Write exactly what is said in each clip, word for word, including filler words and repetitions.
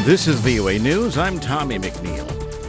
This is V O A News. I'm Tommy McNeil.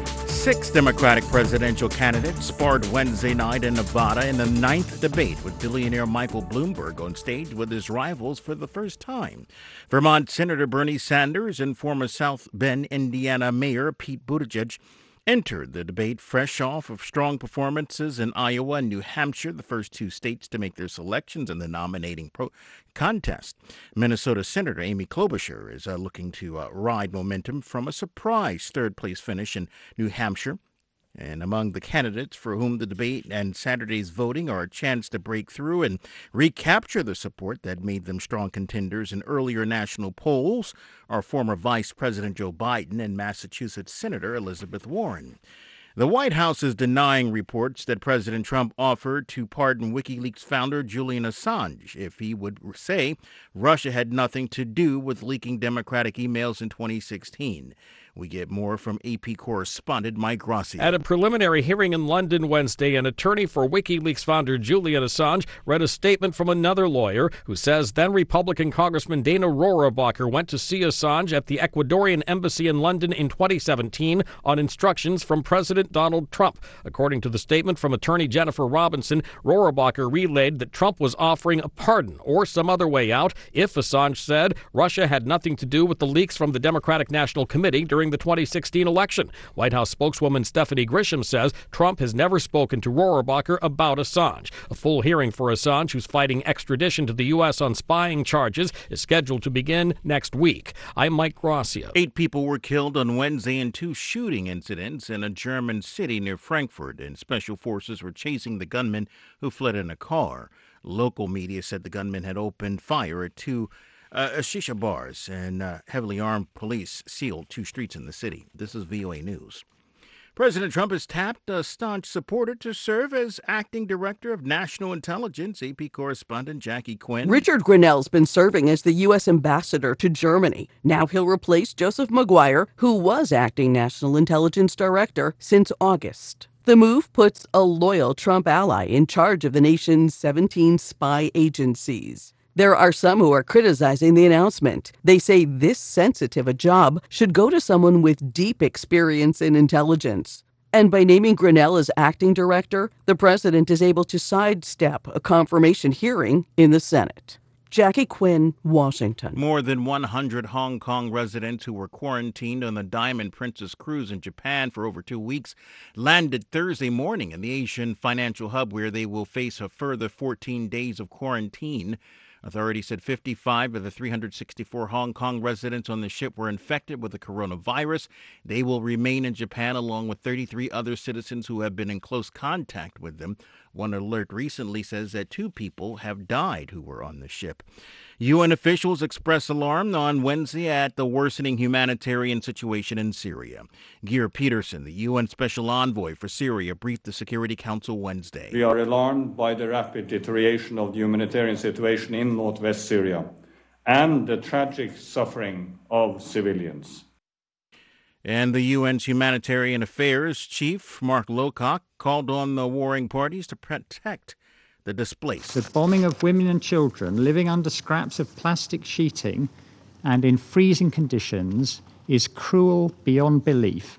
Six Democratic presidential candidates sparred Wednesday night in Nevada in the ninth debate with billionaire Michael Bloomberg on stage with his rivals for the first time. Vermont Senator Bernie Sanders and former South Bend, Indiana Mayor Pete Buttigieg entered the debate fresh off of strong performances in Iowa and New Hampshire, the first two states to make their selections in the nominating pro- contest. Minnesota Senator Amy Klobuchar is uh, looking to uh, ride momentum from a surprise third-place finish in New Hampshire. And among the candidates for whom the debate and Saturday's voting are a chance to break through and recapture the support that made them strong contenders in earlier national polls are former Vice President Joe Biden and Massachusetts Senator Elizabeth Warren. The White House is denying reports that President Trump offered to pardon WikiLeaks founder Julian Assange if he would say Russia had nothing to do with leaking Democratic emails in twenty sixteen. We get more from A P correspondent Mike Rossi. At a preliminary hearing in London Wednesday, an attorney for WikiLeaks founder Julian Assange read a statement from another lawyer who says then Republican Congressman Dana Rohrabacher went to see Assange at the Ecuadorian embassy in London in twenty seventeen on instructions from President Donald Trump. According to the statement from attorney Jennifer Robinson, Rohrabacher relayed that Trump was offering a pardon or some other way out if Assange said Russia had nothing to do with the leaks from the Democratic National Committee during the twenty sixteen election. White House spokeswoman Stephanie Grisham says Trump has never spoken to Rohrabacher about Assange. A full hearing for Assange, who's fighting extradition to the U S on spying charges, is scheduled to begin next week. I'm Mike Gracia. Eight people were killed on Wednesday in two shooting incidents in a German city near Frankfurt, and special forces were chasing the gunman who fled in a car. Local media said the gunman had opened fire at two Uh, shisha bars, and uh, heavily armed police sealed two streets in the city. This is V O A News. President Trump has tapped a staunch supporter to serve as acting director of national intelligence. A P correspondent Jackie Quinn. Richard Grenell's been serving as the U S ambassador to Germany. Now he'll replace Joseph Maguire, who was acting national intelligence director since August. The move puts a loyal Trump ally in charge of the nation's seventeen spy agencies. There are some who are criticizing the announcement. They say this sensitive a job should go to someone with deep experience in intelligence. And by naming Grenell as acting director, the president is able to sidestep a confirmation hearing in the Senate. Jackie Quinn, Washington. More than one hundred Hong Kong residents who were quarantined on the Diamond Princess cruise in Japan for over two weeks landed Thursday morning in the Asian financial hub, where they will face a further fourteen days of quarantine. Authorities said fifty-five of the three hundred sixty-four Hong Kong residents on the ship were infected with the coronavirus. They will remain in Japan along with thirty-three other citizens who have been in close contact with them. One alert recently says that two people have died who were on the ship. U N officials expressed alarm on Wednesday at the worsening humanitarian situation in Syria. Geir Peterson, the U N Special Envoy for Syria, briefed the Security Council Wednesday. We are alarmed by the rapid deterioration of the humanitarian situation in northwest Syria and the tragic suffering of civilians. And the U N's Humanitarian Affairs Chief, Mark Lowcock, called on the warring parties to protect the displaced. The bombing of women and children living under scraps of plastic sheeting and in freezing conditions is cruel beyond belief.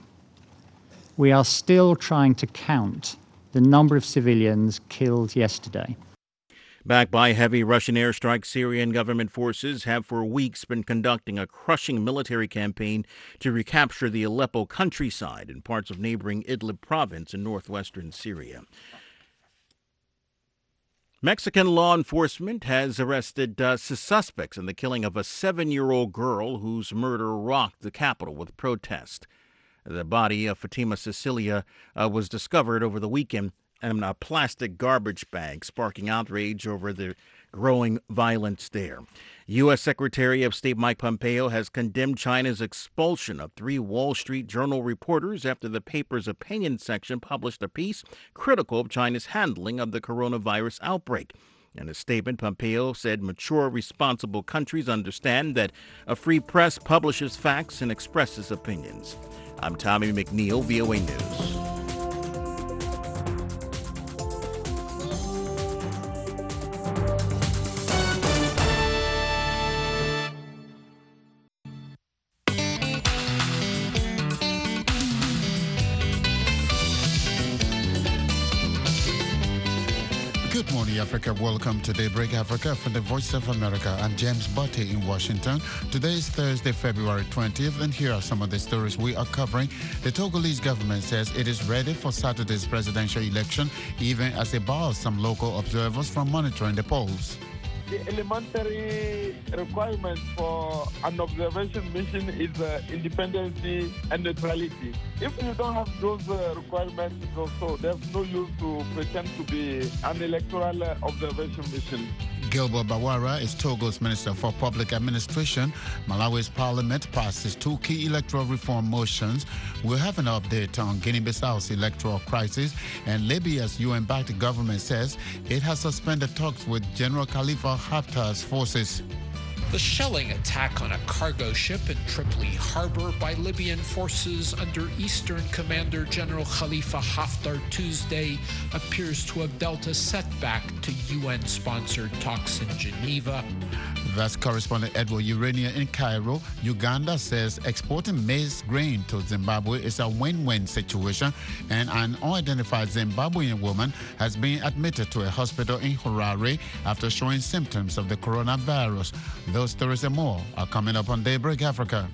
We are still trying to count the number of civilians killed yesterday. Backed by heavy Russian airstrikes, Syrian government forces have for weeks been conducting a crushing military campaign to recapture the Aleppo countryside and parts of neighboring Idlib province in northwestern Syria. Mexican law enforcement has arrested uh, suspects in the killing of a seven-year-old girl whose murder rocked the capital with protest. The body of Fatima Cecilia uh, was discovered over the weekend in a plastic garbage bag, sparking outrage over the growing violence there. U S. Secretary of State Mike Pompeo has condemned China's expulsion of three Wall Street Journal reporters after the paper's opinion section published a piece critical of China's handling of the coronavirus outbreak. In a statement, Pompeo said mature, responsible countries understand that a free press publishes facts and expresses opinions. I'm Tommy McNeil, V O A News. Good morning, Africa. Welcome to Daybreak Africa from the Voice of America. I'm James Botte in Washington. Today is Thursday, February twentieth, and here are some of the stories we are covering. The Togolese government says it is ready for Saturday's presidential election, even as it bars some local observers from monitoring the polls. The elementary requirement for an observation mission is uh, independency and neutrality. If you don't have those uh, requirements, also, there's no use to pretend to be an electoral uh, observation mission. Gilbert Bawara is Togo's Minister for Public Administration. Malawi's parliament passes two key electoral reform motions. We'll have an update on Guinea-Bissau's electoral crisis, and Libya's U N-backed government says it has suspended talks with General Khalifa Haftar's forces. The shelling attack on a cargo ship in Tripoli harbor by Libyan forces under Eastern Commander General Khalifa Haftar Tuesday appears to have dealt a setback to U N-sponsored talks in Geneva. That's correspondent Edward Urania in Cairo. Uganda says exporting maize grain to Zimbabwe is a win-win situation, and an unidentified Zimbabwean woman has been admitted to a hospital in Harare after showing symptoms of the coronavirus. Those stories and more are coming up on Daybreak Africa.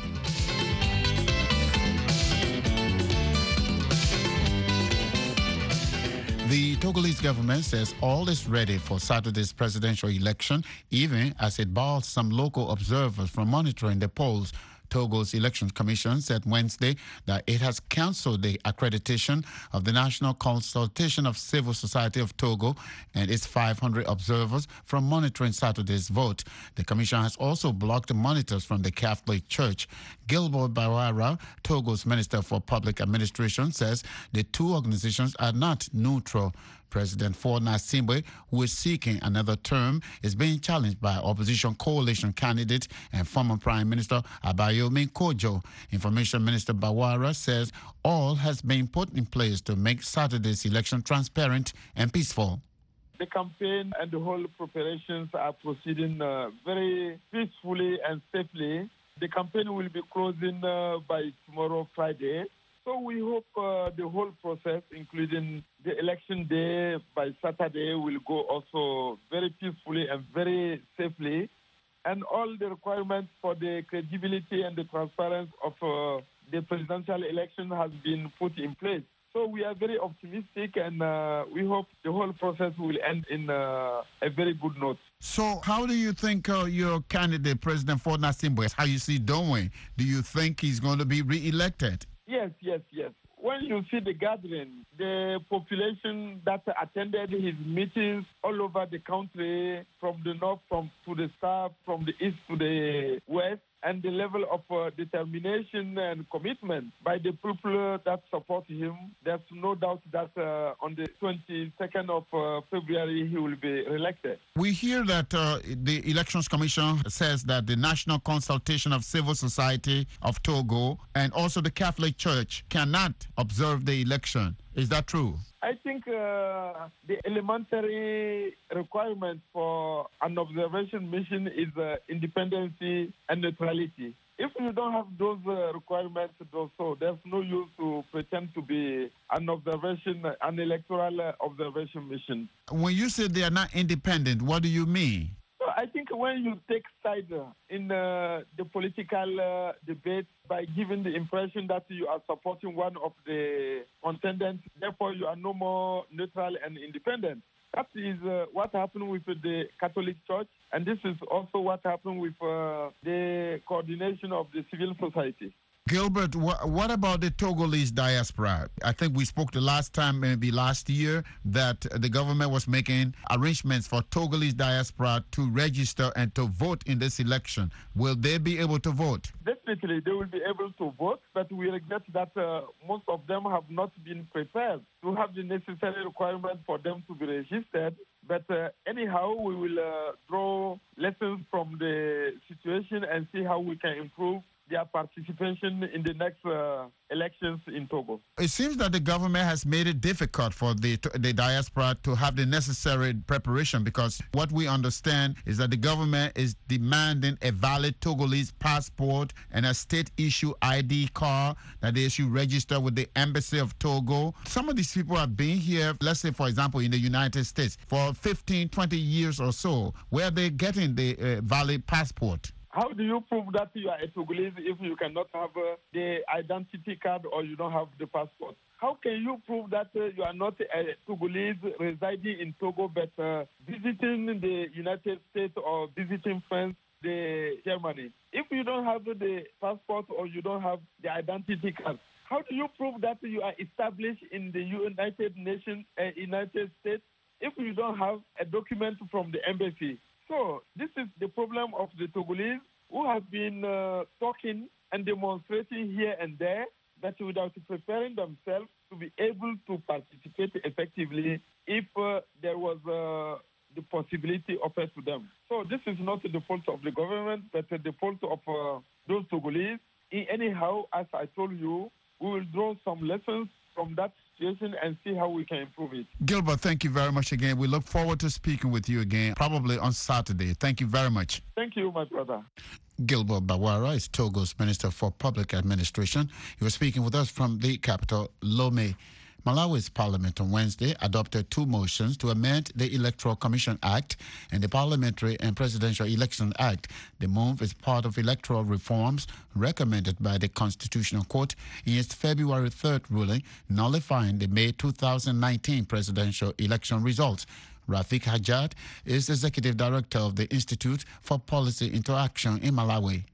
The Togolese government says all is ready for Saturday's presidential election, even as it bars some local observers from monitoring the polls. Togo's Elections Commission said Wednesday that it has cancelled the accreditation of the National Consultation of Civil Society of Togo and its five hundred observers from monitoring Saturday's vote. The commission has also blocked monitors from the Catholic Church. Gilbert Bawara, Togo's Minister for Public Administration, says the two organizations are not neutral. President Faure Gnassingbe, who is seeking another term, is being challenged by opposition coalition candidate and former Prime Minister Abayomi Kojo. Information Minister Bawara says all has been put in place to make Saturday's election transparent and peaceful. The campaign and the whole preparations are proceeding uh, very peacefully and safely. The campaign will be closing uh, by tomorrow, Friday. So we hope uh, the whole process, including the election day by Saturday, will go also very peacefully and very safely. And all the requirements for the credibility and the transparency of uh, the presidential election has been put in place. So we are very optimistic, and uh, we hope the whole process will end in uh, a very good note. So how do you think uh, your candidate, President Faure Gnassingbe, how you see doing? Do you think he's going to be re-elected? Yes, yes, yes. When you see the gathering, the population that attended his meetings all over the country, from the north from to the south, from the east to the west, and the level of uh, determination and commitment by the people that support him, there's no doubt that uh, on the twenty-second of uh, February he will be re-elected. We hear that uh, the Elections Commission says that the National Consultation of Civil Society of Togo and also the Catholic Church cannot observe the election. Is that true? I think uh, the elementary requirement for an observation mission is uh, independency and neutrality. If you don't have those uh, requirements, also, there's no use to pretend to be an observation, an electoral uh, observation mission. When you say they are not independent, what do you mean? I think when you take side in uh, the political uh, debate by giving the impression that you are supporting one of the contenders, therefore you are no more neutral and independent. That is uh, what happened with the Catholic Church, and this is also what happened with uh, the coordination of the civil society. Gilbert, wh- what about the Togolese diaspora? I think we spoke the last time, maybe last year, that the government was making arrangements for Togolese diaspora to register and to vote in this election. Will they be able to vote? Definitely, they will be able to vote, but we regret that uh, most of them have not been prepared to have the necessary requirements for them to be registered. But uh, anyhow, we will uh, draw lessons from the situation and see how we can improve their participation in the next uh, elections in Togo. It seems that the government has made it difficult for the the diaspora to have the necessary preparation, because what we understand is that the government is demanding a valid Togolese passport and a state-issue I D card that they should register with the Embassy of Togo. Some of these people have been here, let's say, for example, in the United States for fifteen, twenty years or so. Where are they getting the uh, valid passport? How do you prove that you are a Togolese if you cannot have uh, the identity card or you don't have the passport? How can you prove that uh, you are not a Togolese residing in Togo but uh, visiting the United States or visiting France, the Germany? If you don't have the passport or you don't have the identity card, how do you prove that you are established in the United Nations, uh, United States, if you don't have a document from the embassy? So this is the problem of the Togolese who have been uh, talking and demonstrating here and there, that without preparing themselves to be able to participate effectively if uh, there was uh, the possibility offered to them. So this is not the fault of the government, but the fault of uh, those Togolese. Anyhow, as I told you, we will draw some lessons from that situation and see how we can improve it. Gilbert, thank you very much again. We look forward to speaking with you again, probably on Saturday. Thank you very much. Thank you, my brother. Gilbert Bawara is Togo's Minister for Public Administration. He was speaking with us from the capital, Lomé. Malawi's parliament on Wednesday adopted two motions to amend the Electoral Commission Act and the Parliamentary and Presidential Election Act. The move is part of electoral reforms recommended by the Constitutional Court in its February third ruling nullifying the May two thousand nineteen presidential election results. Rafik Hajat is Executive Director of the Institute for Policy Interaction in Malawi.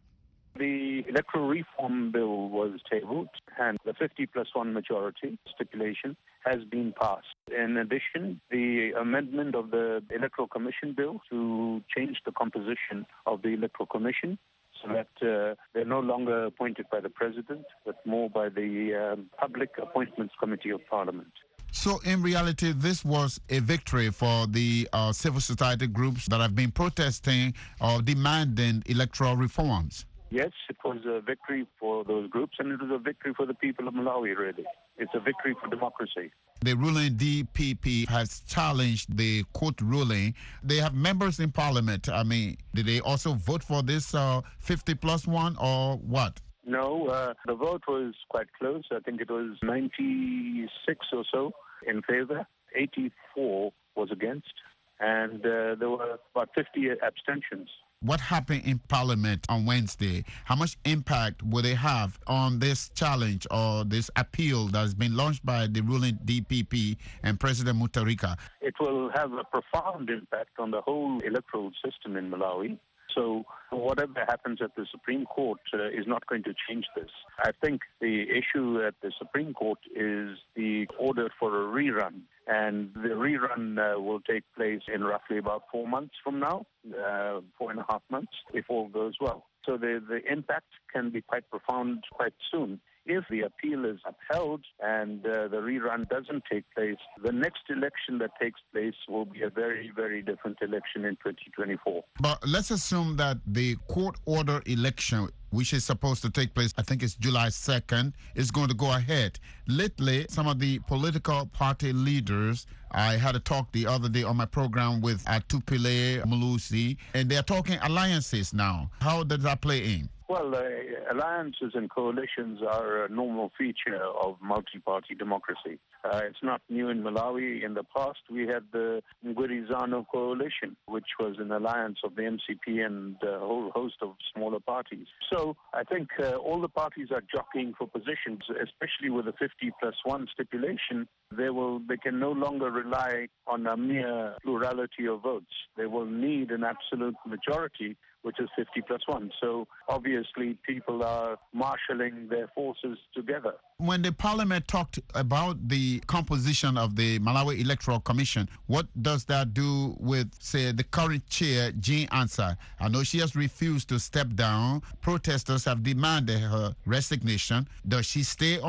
The electoral reform bill was tabled and the fifty plus one majority stipulation has been passed. In addition, the amendment of the Electoral Commission bill to change the composition of the Electoral Commission so that uh, they're no longer appointed by the President, but more by the um, Public Appointments Committee of Parliament. So, in reality, this was a victory for the uh, civil society groups that have been protesting or demanding electoral reforms. Yes, it was a victory for those groups, and it was a victory for the people of Malawi, really. It's a victory for democracy. The ruling D P P has challenged the court ruling. They have members in parliament. I mean, did they also vote for this uh, fifty plus one or what? No, uh, the vote was quite close. I think it was ninety-six or so in favor, eighty-four was against, and uh, there were about fifty abstentions. What happened in Parliament on Wednesday? How much impact will they have on this challenge or this appeal that has been launched by the ruling D P P and President Mutharika? It will have a profound impact on the whole electoral system in Malawi. So whatever happens at the Supreme Court uh, is not going to change this. I think the issue at the Supreme Court is the order for a rerun. And the rerun uh, will take place in roughly about four months from now, uh, four and a half months, if all goes well. So the, the impact can be quite profound quite soon. If the appeal is upheld and uh, the rerun doesn't take place, the next election that takes place will be a very, very different election in twenty twenty-four. But let's assume that the court order election, which is supposed to take place, I think it's July second, is going to go ahead. Lately, some of the political party leaders, I had a talk the other day on my program with Atupile Mulusi, and they're talking alliances now. How does that play in? Well, uh, alliances and coalitions are a normal feature of multi-party democracy. Uh, it's not new in Malawi. In the past, we had the Mgwirizano coalition, which was an alliance of the M C P and a whole host of smaller parties. So I think uh, all the parties are jockeying for positions, especially with the fifty plus one stipulation. They will, they can no longer rely on a mere plurality of votes. They will need an absolute majority, which is fifty plus one. So obviously people are marshalling their forces together. When the parliament talked about the composition of the Malawi Electoral Commission, what does that do with, say, the current chair, Jean Ansah? I know she has refused to step down. Protesters have demanded her resignation. Does she stay on?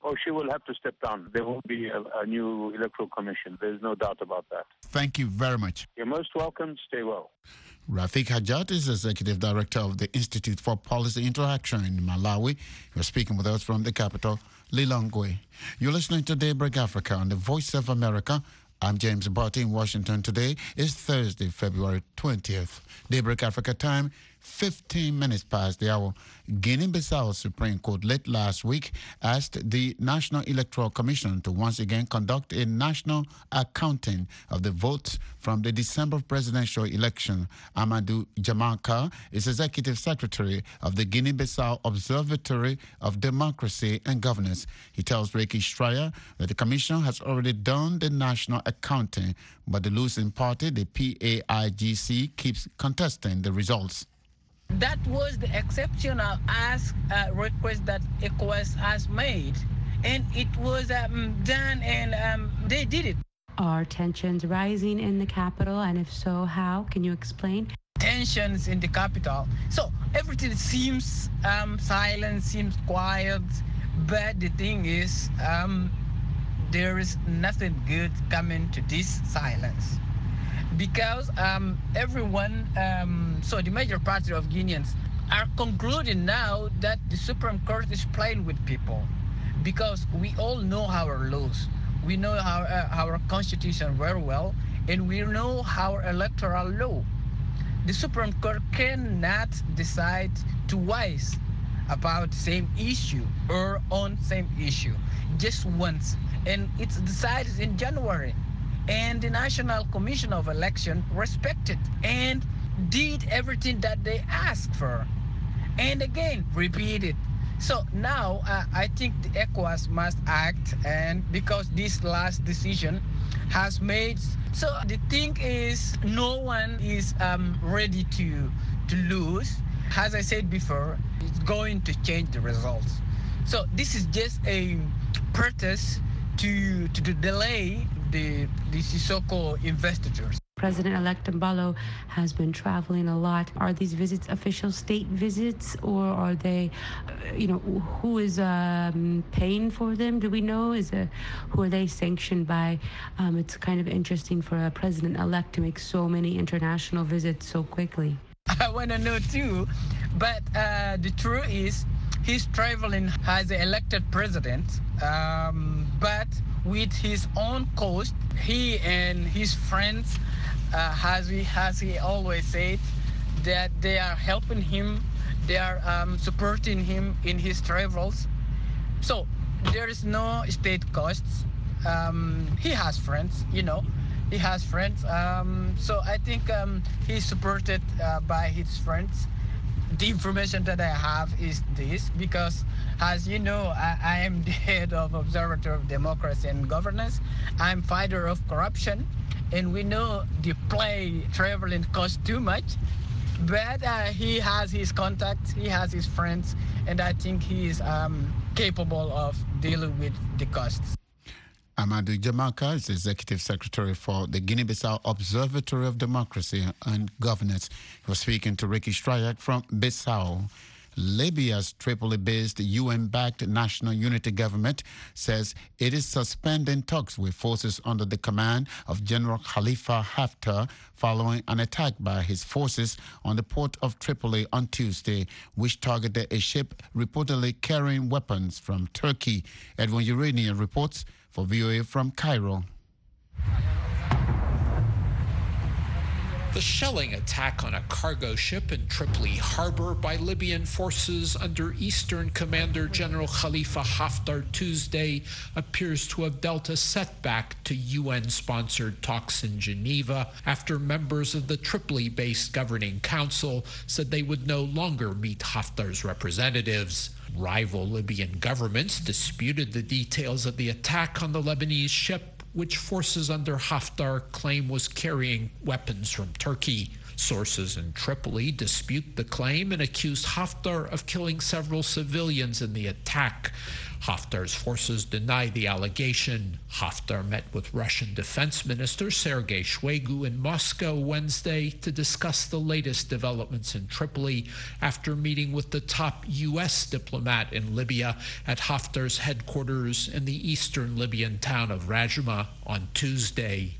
Oh, she will have to step down. There will be a, a new electoral commission. There's no doubt about that. Thank you very much. You're most welcome. Stay well. Rafiq Hajat is Executive Director of the Institute for Policy Interaction in Malawi. You're speaking with us from the capital, Lilongwe. You're listening to Daybreak Africa on the Voice of America. I'm James Barty in Washington. Today is Thursday, February twentieth. Daybreak Africa time, fifteen minutes past the hour. Guinea-Bissau Supreme Court late last week asked the National Electoral Commission to once again conduct a national accounting of the votes from the December presidential election. Amadou Jamaka is Executive Secretary of the Guinea-Bissau Observatory of Democracy and Governance. He tells Ricky Stryer that the commission has already done the national accounting, but the losing party, the P A I G C, keeps contesting the results. That was the exceptional ask uh, request that ECOWAS has made, and it was um, done, and um, they did it. Are tensions rising in the capital, and if so, how? Can you explain? Tensions in the capital. So everything seems um, silent, seems quiet, but the thing is, um, there is nothing good coming to this silence. Because um, everyone, um, so the major party of Guineans are concluding now that the Supreme Court is playing with people, because we all know our laws, we know our, uh, our constitution very well, and we know our electoral law. The Supreme Court cannot decide twice about the same issue or on same issue, just once, and it's decided in January. And the National Commission of Election respected and did everything that they asked for. And again, repeated. So now uh, I think the ECOWAS must act, and because this last decision has made, so the thing is, no one is um, ready to, to lose. As I said before, it's going to change the results. So this is just a pretext to, to, to delay the, the Sissoko investitures. President-elect Embalo has been traveling a lot. Are these visits official state visits, or are they, uh, you know, who is um, paying for them? Do we know? Is a, who are they sanctioned by? Um, it's kind of interesting for a president-elect to make so many international visits so quickly. I want to know too, but uh, the truth is, he's traveling as an elected president, um, but with his own cost. He and his friends, uh, as, he, as he always said, that they are helping him, they are um, supporting him in his travels. So there is no state costs. Um, he has friends, you know, he has friends. Um, so I think um, he's supported uh, by his friends. The information that I have is this, because as you know, I, I am the head of Observatory of Democracy and Governance. I'm fighter of corruption, and we know the play traveling costs too much, but uh, he has his contacts, he has his friends, and I think he is um, capable of dealing with the costs. Amadou Jamaka is Executive Secretary for the Guinea-Bissau Observatory of Democracy and Governance. He was speaking to Ricky Stryak from Bissau. Libya's Tripoli-based U N-backed National Unity Government says it is suspending talks with forces under the command of General Khalifa Haftar following an attack by his forces on the port of Tripoli on Tuesday, which targeted a ship reportedly carrying weapons from Turkey. Edwin Urania reports for V O A from Cairo. The shelling attack on a cargo ship in Tripoli harbor by Libyan forces under Eastern Commander General Khalifa Haftar Tuesday appears to have dealt a setback to U N-sponsored talks in Geneva after members of the Tripoli-based governing council said they would no longer meet Haftar's representatives. Rival Libyan governments disputed the details of the attack on the Lebanese ship, which forces under Haftar claim was carrying weapons from Turkey. Sources in Tripoli dispute the claim and accuse Haftar of killing several civilians in the attack. Haftar's forces deny the allegation. Haftar met with Russian Defense Minister Sergei Shoigu in Moscow Wednesday to discuss the latest developments in Tripoli after meeting with the top U S diplomat in Libya at Haftar's headquarters in the eastern Libyan town of Rajma on Tuesday.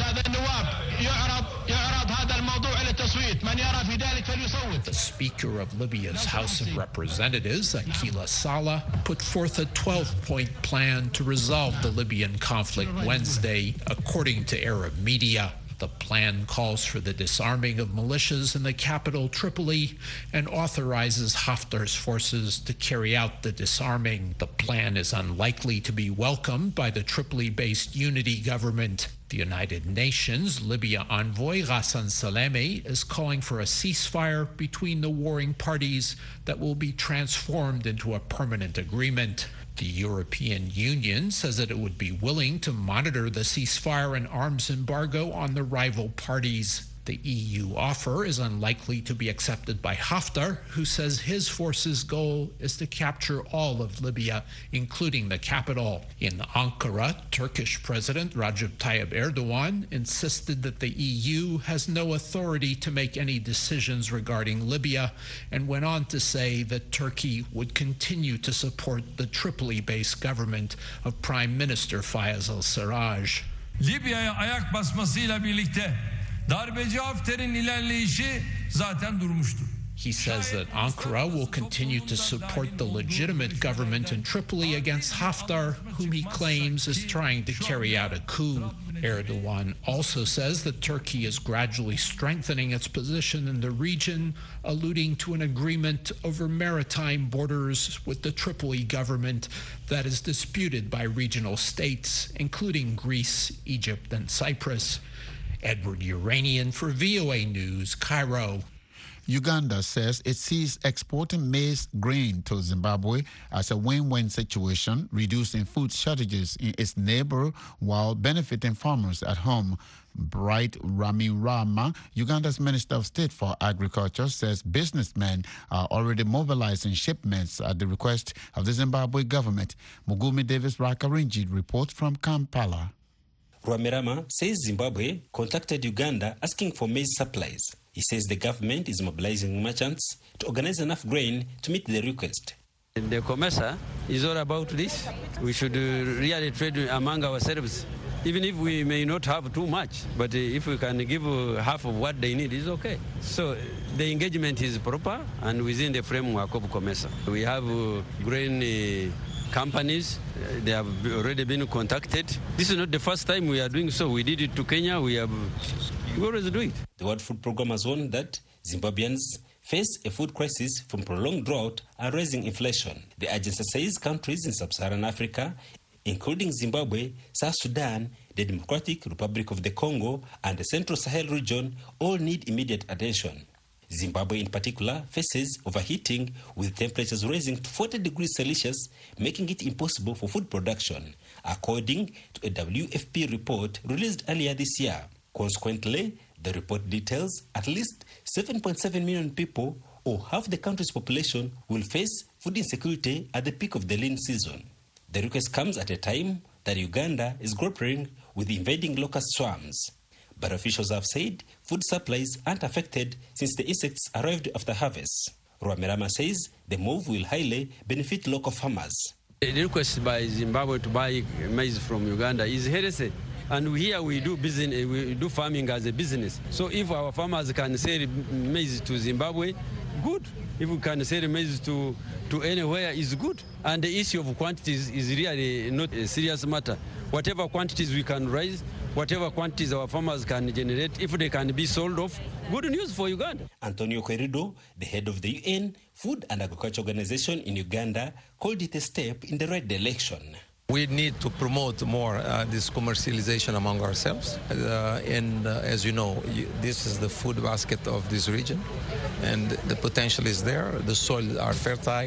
The Speaker of Libya's House of Representatives, Akila Saleh, put forth a twelve-point plan to resolve the Libyan conflict Wednesday, according to Arab media. The plan calls for the disarming of militias in the capital, Tripoli, and authorizes Haftar's forces to carry out the disarming. The plan is unlikely to be welcomed by the Tripoli-based unity government. The United Nations Libya envoy Ghassan Salame is calling for a ceasefire between the warring parties that will be transformed into a permanent agreement. The European Union says that it would be willing to monitor the ceasefire and arms embargo on the rival parties. The E U offer is unlikely to be accepted by Haftar, who says his force's goal is to capture all of Libya, including the capital. In Ankara, Turkish President Recep Tayyip Erdogan insisted that the E U has no authority to make any decisions regarding Libya, and went on to say that Turkey would continue to support the Tripoli-based government of Prime Minister Fayez al-Sarraj. Libya'ya ayak basmasıyla birlikte darbeci Hafter'in ilerleyişi zaten durmuştur. He says that Ankara will continue to support the legitimate government in Tripoli against Haftar, whom he claims is trying to carry out a coup. Erdogan also says that Turkey is gradually strengthening its position in the region, alluding to an agreement over maritime borders with the Tripoli government that is disputed by regional states, including Greece, Egypt, and Cyprus. Edward Uranian for V O A News, Cairo. Uganda says it sees exporting maize grain to Zimbabwe as a win-win situation, reducing food shortages in its neighbor while benefiting farmers at home. Bright Ramirama, Uganda's Minister of State for Agriculture, says businessmen are already mobilizing shipments at the request of the Zimbabwe government. Mugumi Davis Rakarinji reports from Kampala. Ramirama says Zimbabwe contacted Uganda asking for maize supplies. He says the government is mobilizing merchants to organize enough grain to meet the request. The COMESA is all about this. We should uh, really trade among ourselves, even if we may not have too much. But uh, if we can give uh, half of what they need, it's okay. So the engagement is proper and within the framework of COMESA. We have uh, grain uh, companies, uh, they have already been contacted. This is not the first time we are doing so. We did it to Kenya. We have we always do it. The World Food Programme has warned that Zimbabweans face a food crisis from prolonged drought and rising inflation. The agency says countries in sub-Saharan Africa, including Zimbabwe, South Sudan, the Democratic Republic of the Congo, and the Central Sahel region, all need immediate attention. Zimbabwe in particular faces overheating, with temperatures rising to forty degrees Celsius, making it impossible for food production, according to a W F P report released earlier this year. Consequently, the report details at least seven point seven million people, or half the country's population, will face food insecurity at the peak of the lean season. The request comes at a time that Uganda is grappling with invading locust swarms. But officials have said food supplies aren't affected since the insects arrived after harvest. Ramirama says the move will highly benefit local farmers. The request by Zimbabwe to buy maize from Uganda is heresy. And here we do business, we do farming as a business. So if our farmers can sell maize to Zimbabwe, good. If we can sell maize to, to anywhere, is good. And the issue of quantities is really not a serious matter. Whatever quantities we can raise, whatever quantities our farmers can generate, if they can be sold off, good news for Uganda. Antonio Querido, the head of the U N Food and Agriculture Organization in Uganda, called it a step in the right direction. We need to promote more uh, this commercialization among ourselves. Uh, and uh, as you know, you, this is the food basket of this region. And the potential is there. The soil are fertile.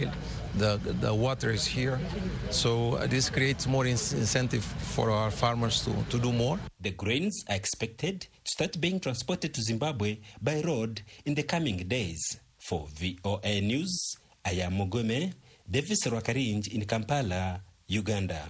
the, the water is here. So uh, this creates more in- incentive for our farmers to, to do more. The grains are expected to start being transported to Zimbabwe by road in the coming days. For V O A News, I am Mogome, Davis Rwakarinj in Kampala, Uganda.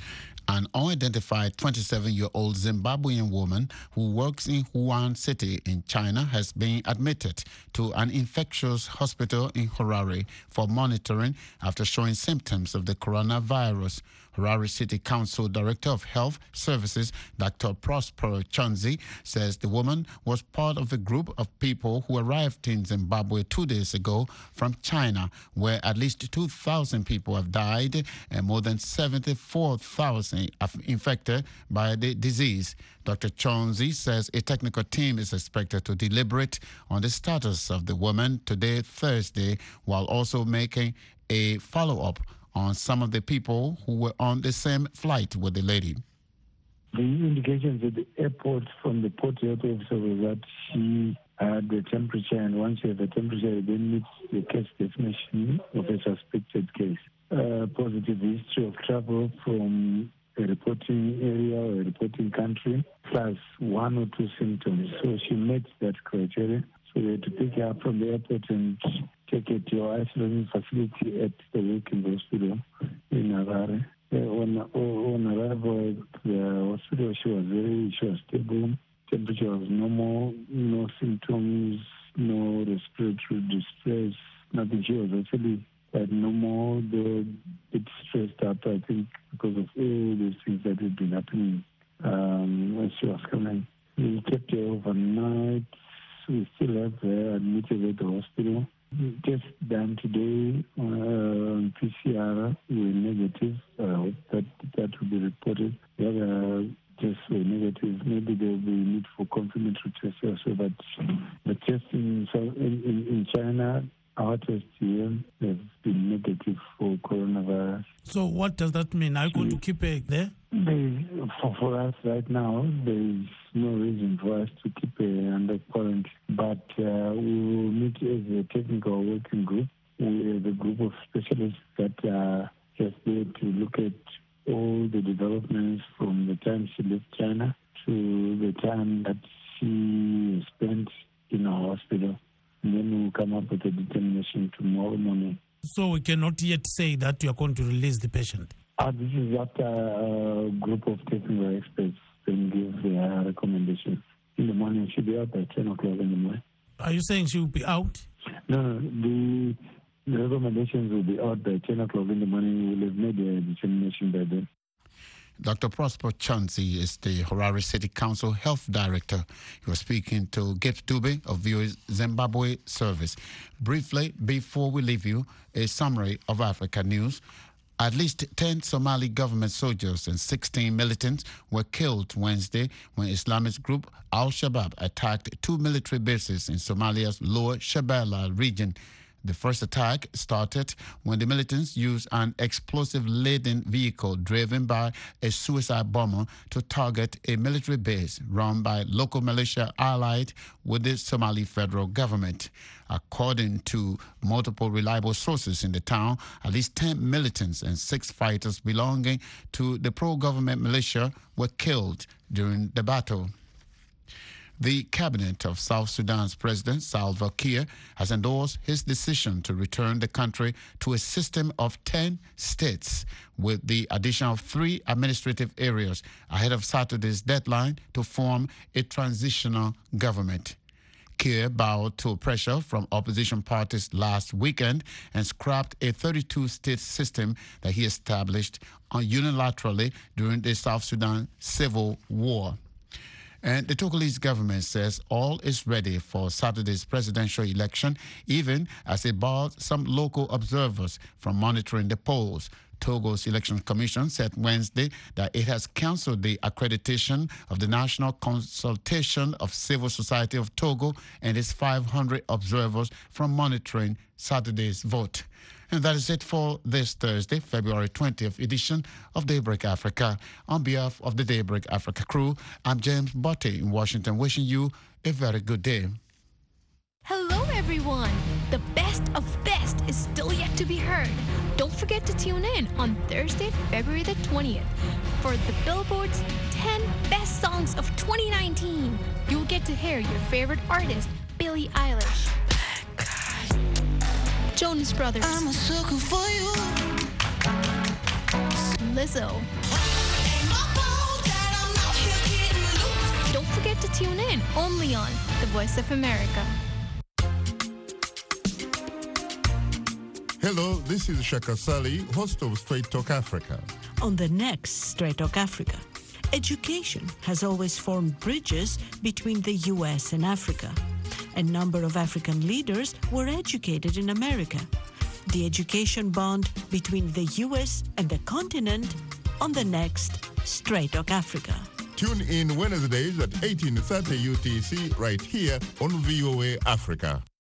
An unidentified twenty-seven-year-old Zimbabwean woman who works in Wuhan City in China has been admitted to an infectious hospital in Harare for monitoring after showing symptoms of the coronavirus. Harare City Council Director of Health Services, Doctor Prosper Chonzi, says the woman was part of a group of people who arrived in Zimbabwe two days ago from China, where at least two thousand people have died and more than seventy-four thousand are infected by the disease. Doctor Chonzi says a technical team is expected to deliberate on the status of the woman today, Thursday, while also making a follow-up on some of the people who were on the same flight with the lady. The indications at the airport from the port health officer was that she had the temperature, and once you have the temperature, it then meets the case definition of a suspected case. Uh, positive history of travel from a reporting area or a reporting country, plus one or two symptoms. So she met that criteria. So we had to pick her up from the airport and take her to our isolating facility at the Working Hospital in Harare. Uh, on, on arrival at the hospital, she was very, she was stable. Temperature was normal, no symptoms, no respiratory distress, nothing. She was actually quite normal, though bit stressed out, I think, because of all these things that had been happening um, when she was coming. We kept her overnight. We still have her admitted at the hospital. Just done today uh, on P C R, we're negative. I uh, hope that that will be reported. The other tests were negative. Maybe there will be need for confirmatory tests also. But the tests in, in, in China, our tests here have been negative for coronavirus. So what does that mean? Are you going to keep her there? They, for, for us right now, there is no reason for us to keep her under quarantine. But uh, we will meet as a technical working group. We have a group of specialists that are just there to look at all the developments from the time she left China to the time that she spent in our hospital. And then we'll come up with a determination tomorrow morning. So we cannot yet say that you are going to release the patient? Uh, this is after a group of technical experts then give their recommendations. In the morning, she'll be out by ten o'clock in the morning. Are you saying she will be out? No, no, the, the recommendations will be out by ten o'clock in the morning. We will have made a determination by then. Doctor Prosper Chonzi is the Harare City Council Health Director. He was speaking to Gibbs Dube of V O A's Zimbabwe service. Briefly, before we leave you, a summary of Africa news. At least ten Somali government soldiers and sixteen militants were killed Wednesday when Islamist group Al-Shabaab attacked two military bases in Somalia's Lower Shabelle region. The first attack started when the militants used an explosive-laden vehicle driven by a suicide bomber to target a military base run by local militia allied with the Somali federal government. According to multiple reliable sources in the town, at least ten militants and six fighters belonging to the pro-government militia were killed during the battle. The cabinet of South Sudan's President Salva Kiir has endorsed his decision to return the country to a system of ten states with the addition of three administrative areas ahead of Saturday's deadline to form a transitional government. Kiir bowed to pressure from opposition parties last weekend and scrapped a thirty-two state system that he established unilaterally during the South Sudan civil war. And the Togolese government says all is ready for Saturday's presidential election, even as it barred some local observers from monitoring the polls. Togo's Election Commission said Wednesday that it has cancelled the accreditation of the National Consultation of Civil Society of Togo and its five hundred observers from monitoring Saturday's vote. And that is it for this Thursday, February twentieth edition of Daybreak Africa. On behalf of the Daybreak Africa crew, I'm James Botte in Washington, wishing you a very good day. Hello, everyone. everyone! The best of best is still yet to be heard. Don't forget to tune in on Thursday, February the twentieth for the Billboard's ten Best Songs of twenty nineteen. You'll get to hear your favorite artist, Billie Eilish, Jonas Brothers, I'm a sucker for you, Lizzo. Don't forget to tune in only on The Voice of America. Hello, this is Shaka Sali, host of Straight Talk Africa. On the next Straight Talk Africa, education has always formed bridges between the U S and Africa. A number of African leaders were educated in America. The education bond between the U S and the continent on the next Straight Talk Africa. Tune in Wednesdays at eighteen thirty U T C right here on V O A Africa.